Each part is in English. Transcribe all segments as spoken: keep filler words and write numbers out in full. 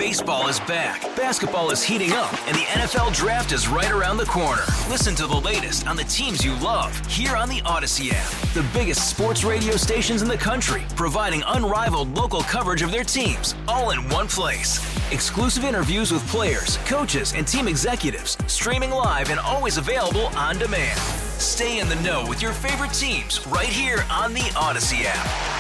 Baseball is back, basketball is heating up, and the N F L Draft is right around the corner. Listen to the latest on the teams you love here on the Odyssey app. The biggest sports radio stations in the country, providing unrivaled local coverage of their teams, all in one place. Exclusive interviews with players, coaches, and team executives, streaming live and always available on demand. Stay in the know with your favorite teams right here on the Odyssey app.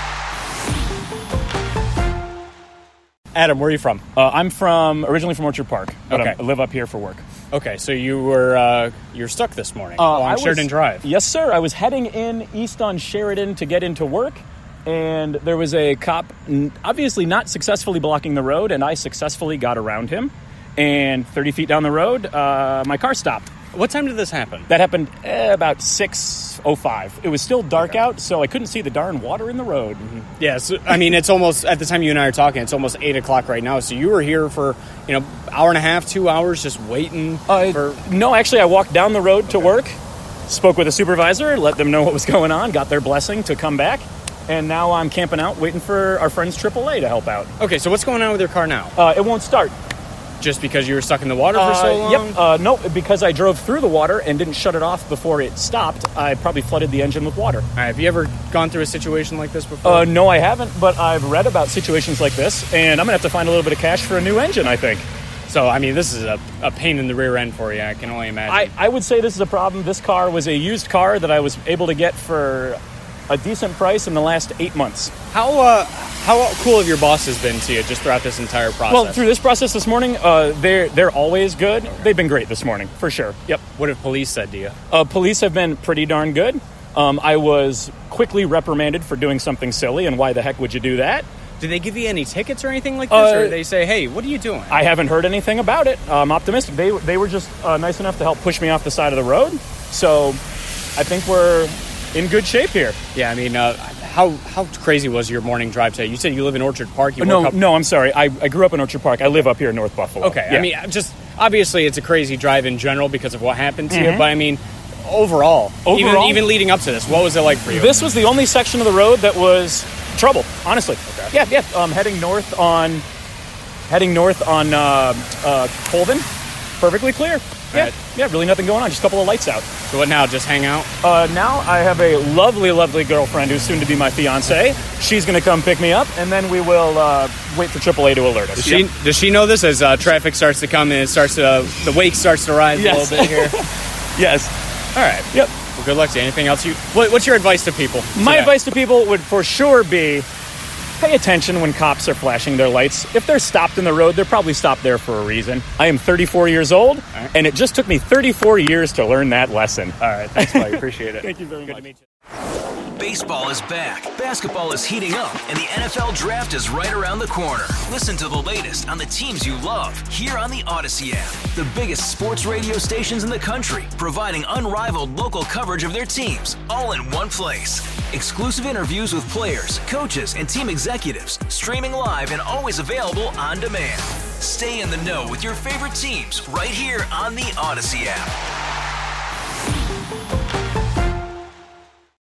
Adam, where are you from? Uh, I'm from originally from Orchard Park, but Okay. I live up here for work. Okay, so you were uh, you're stuck this morning Uh, along I was- Sheridan Drive. Yes, sir. I was heading in east on Sheridan to get into work, and there was a cop n- obviously not successfully blocking the road, and I successfully got around him. And thirty feet down the road, uh, my car stopped. What time did this happen? That happened eh, about six oh five. It was still dark Okay. out, so I couldn't see the darn water in the road. Yes, I mean it's almost at the time you and I are talking. It's almost eight o'clock right now. So you were here for you know hour and a half, two hours, just waiting Uh, for. No, actually, I walked down the road to work, spoke with a supervisor, let them know what was going on, got their blessing to come back, and now I'm camping out waiting for our friends triple A to help out. Okay, so what's going on with your car now? Uh, it won't start. Just because you were stuck in the water for so Uh, long? Yep. Uh, no, because I drove through the water and didn't shut it off before it stopped, I probably flooded the engine with water. All right, have you ever gone through a situation like this before? Uh, no, I haven't, but I've read about situations like this, and I'm going to have to find a little bit of cash for a new engine, I think. So, I mean, this is a, a pain in the rear end for you, I can only imagine. I, I would say this is a problem. This car was a used car that I was able to get for a decent price in the last eight months. How uh, how cool have your bosses been to you just throughout this entire process? Well, through this process this morning, uh, they're they're always good. They've been great this morning, for sure. Yep. What have police said to you? Uh, police have been pretty darn good. Um, I was quickly reprimanded for doing something silly, and why the heck would you do that? Did they give you any tickets or anything like this? Uh, or did they say, hey, what are you doing? I haven't heard anything about it. I'm optimistic. They they were just uh, nice enough to help push me off the side of the road. So I think we're in good shape here. Yeah, I mean, uh, how how crazy was your morning drive today? You said you live in Orchard Park. You No, woke up- no, I'm sorry. I, I grew up in Orchard Park. I live up here in North Buffalo. Okay, Yeah. I mean, just obviously it's a crazy drive in general because of what happened to Mhm. you. But I mean, overall, Overall? even even leading up to this, what was it like for you? This was the only section of the road that was trouble, honestly. Okay. Yeah, yeah. Um, heading north on, heading north on uh, uh, Colvin, perfectly clear. Yeah, Right. yeah. Really nothing going on. Just a couple of lights out. So what now? Just hang out? Uh, now I have a lovely, lovely girlfriend who's soon to be my fiance. She's going to come pick me up, and then we will uh, wait for triple A to alert us. Does she Yep. does she know this as uh, traffic starts to come in? It starts to uh, the wake starts to rise Yes. a little bit here. Yes. All right. Yep. Well, good luck to you. Anything else you? What, what's your advice to people? My today? advice to people would for sure be pay attention when cops are flashing their lights. If they're stopped in the road, they're probably stopped there for a reason. I am thirty-four years old, right. and it just took me thirty-four years to learn that lesson. All right. Thanks, buddy. Appreciate it. Thank you very Good much. to meet you. Baseball is back, basketball is heating up, and the N F L Draft is right around the corner. Listen to the latest on the teams you love here on the Odyssey app. The biggest sports radio stations in the country, providing unrivaled local coverage of their teams, all in one place. Exclusive interviews with players, coaches, and team executives, streaming live and always available on demand. Stay in the know with your favorite teams right here on the Odyssey app.